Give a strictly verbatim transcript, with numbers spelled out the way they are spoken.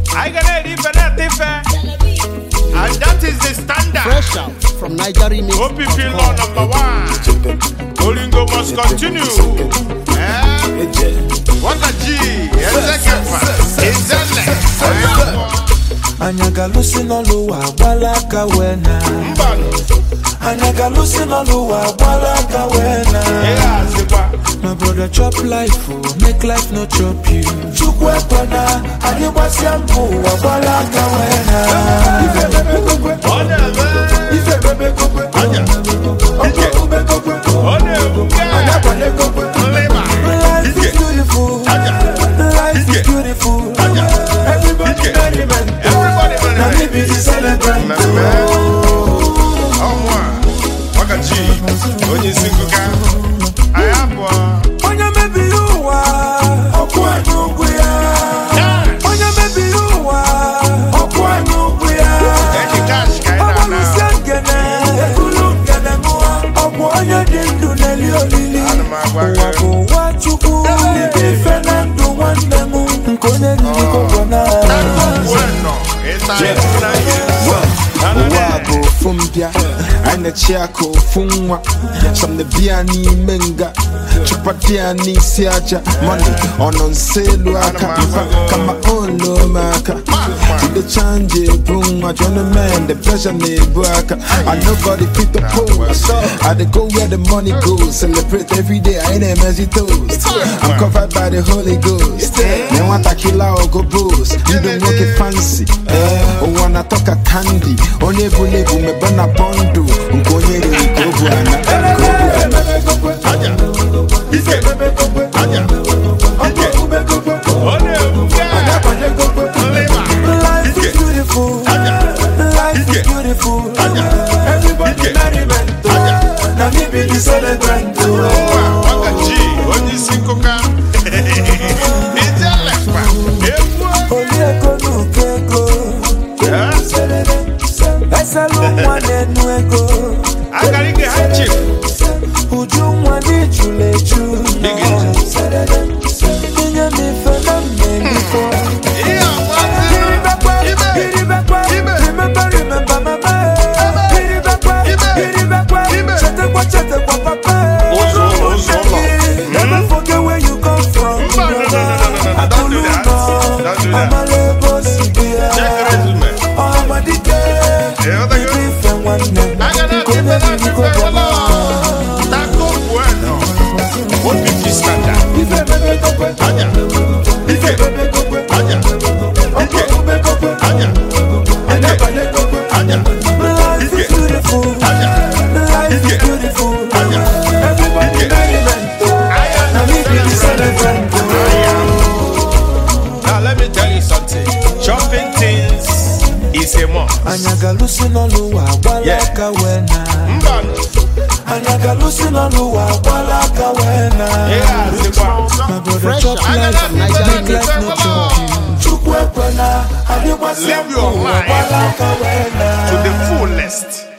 I got a different different. And that is the standard. Fresh out from Nigeria. O P P law number one. Olingo must continue. Eh? What a G. Anyagalusi no luwa wala kawena. Anyagalusi no luwa wala kawena. My brother chop life, oh, make life no chop you. Chukwe kwana, adiwa siampu wala kawena. Ife bebe kokwe, ife bebe kokwe, ife bebe kokwe, anabale kokwe. Life is beautiful, life is beautiful. Everybody merriment, now me be the celebrant. Oh moi, Wakachi, Onye Singuka, I am one. Onye maybe you are, Okwa Nukuya. Onye maybe you are, Okwa Nukuya. Any cash, Kaina now. Kulungana mua, Okwa Onye Dindu Nelio Lili. Wako Wachuku, Libi Fernando Wandemu, Nkone Niko Wana. Bueno, esta es una Wabo fumbia, aina chiako fungwa. Some the biani menga, chupatiani siaja. Money on sale waka, kama olo maka. To the change brunga, join the man, the pressure nebuaka. And nobody fit the pose. I dey go where the money goes. Celebrate every day, I ain't a messy toast. I'm covered by the Holy Ghost. They want a killer or go boost. You don't look it fancy. Oh, wanna talk a candy. Only believe me, burn a bondo. Unkonye de Gobuana. Life is beautiful, life is beautiful. Everybody merriment, now me be the celebrant. Wakachi, Onye Singuka. It's a leper. Olieko nukeko, esalu mwane nueko. Agarige Hachip. Uju mwani chulechu. Inye mi fena menifo. Remember, remember, mama. Chetekwa, chetekwa, papa. Never forget where you come from. Don't do that. Don't do that. Check the resume. Yeah, what are you? I got a different different law. Taco bueno. O P P standard. Anya. Ike. Anya. Ike. Anya. Anya. Life is beautiful. Life is beautiful. Everybody merriment. Now me be the celebrant. Now let me tell you something. Shopping things is a must. Anyagalusi no luwa wala kawena. Mbano. Anyagalusi no luwa wala kawena. Yeah, c'est quoi? My brother Fresh chop out life, from Nigeria. make life no chop you. Chukwe kwena, adiwa Live your siampu life wala kawena. to the fullest.